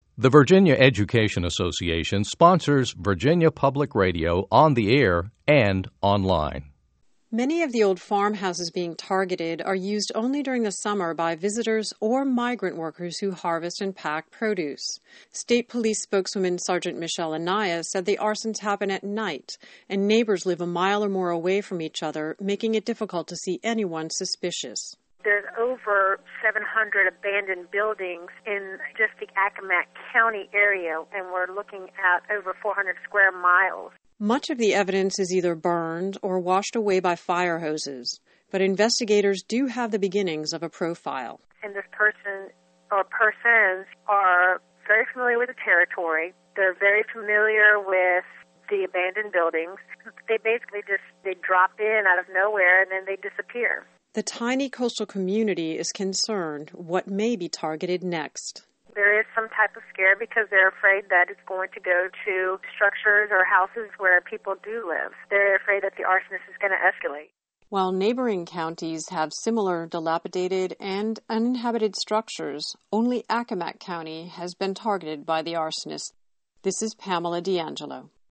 The Virginia Education Association sponsors Virginia Public Radio on the air and online. Many of the old farmhouses being targeted are used only during the summer by visitors or migrant workers who harvest and pack produce. State Police spokeswoman Sergeant Michelle Anaya said the arsons happen at night, and neighbors live a mile or more away from each other, making it difficult to see anyone suspicious. There's over 700 abandoned buildings in just the Accomack County area, and we're looking at over 400 square miles. Much of the evidence is either burned or washed away by fire hoses, but investigators do have the beginnings of a profile. And this person or persons are very familiar with the territory. They're very familiar with the abandoned buildings. They basically they drop in out of nowhere and then they disappear. The tiny coastal community is concerned what may be targeted next. There is some type of scare because they're afraid that it's going to go to structures or houses where people do live. They're afraid that the arsonist is going to escalate. While neighboring counties have similar dilapidated and uninhabited structures, only Accomack County has been targeted by the arsonist. This is Pamela D'Angelo.